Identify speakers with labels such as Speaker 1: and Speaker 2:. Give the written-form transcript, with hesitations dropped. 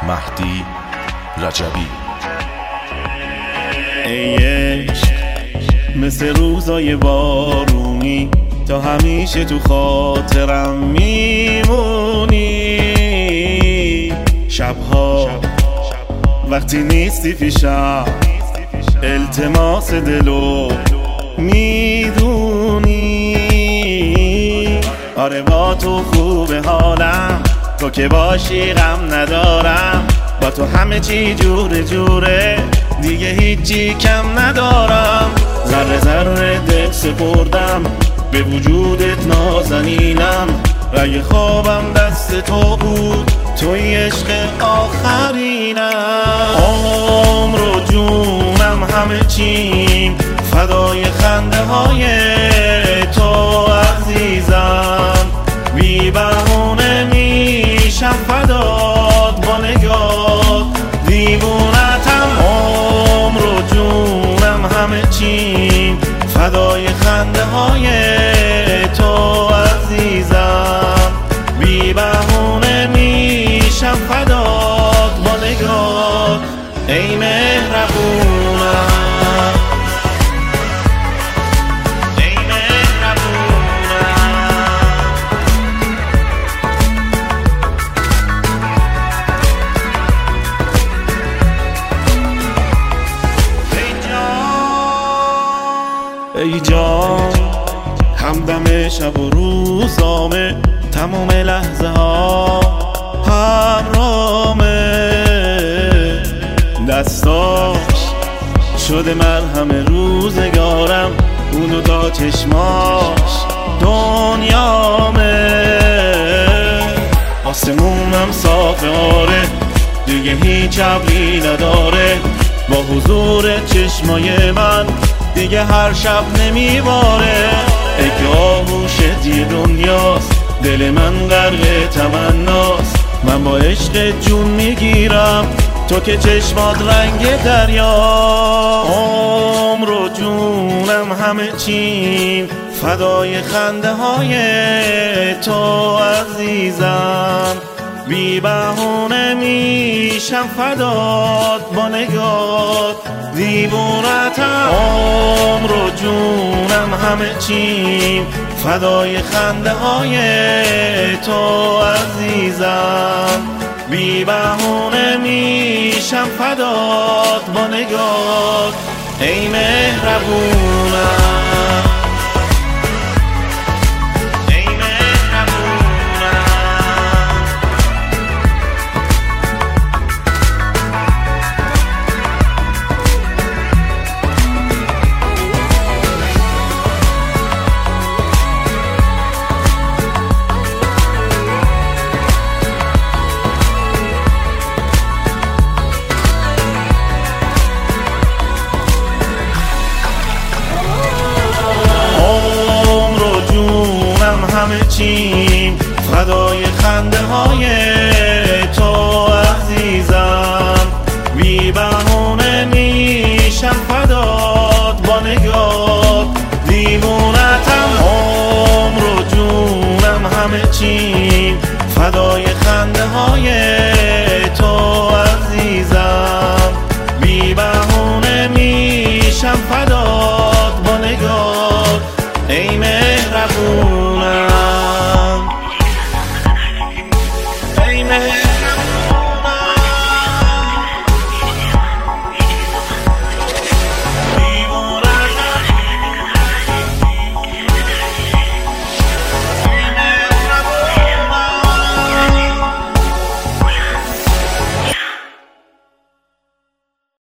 Speaker 1: مهدی رجبی.
Speaker 2: ای عشق مثل روزای بارونی، تا همیشه تو خاطرم میمونی. شبها وقتی نیستی پیشم، التماس دلو میدونی. آره با تو خوبه حالم، تو که باشی غم ندارم. با تو همه چی جوره جوره، دیگه هیچی کم ندارم. ذره ذره دل سپردم به وجودت نازنینم. رگ خوابم دست تو بود، توی عشق آخرینم. عمر و جونم همه چیم فدای خنده های تو عزیزم. بی بهونه میشم فدات با نگاه دیوونتم. عمر و جونم همه چیم فدای خنده های تو عزیزم. بی بهونه میشم فدات با نگاه ای مهربونم. ای جان همدم شب و روزامه، تموم لحظه ها همرامه. دستاش شده مرهم روزگارم، اونو تا چشماش دنیامه. آسمونم صافه آره، دیگه هیچ ابری نداره. با حضور چشمای من دیگه هر شب نمیباره. ای که آغوشت یه دنیاست، دل من غرق تمناست. من با عشق جون میگیرم، تو که چشمات رنگ دریا. عمر و جونم همه چیم فدای خنده های تو عزیزم. بی بهونه میشم فدات با نگات دیوونتم. عمر و جونم همه چیم فدای خنده های تو عزیزم. بی بهونه میشم فدات با نگات ای مهربونم. همه چی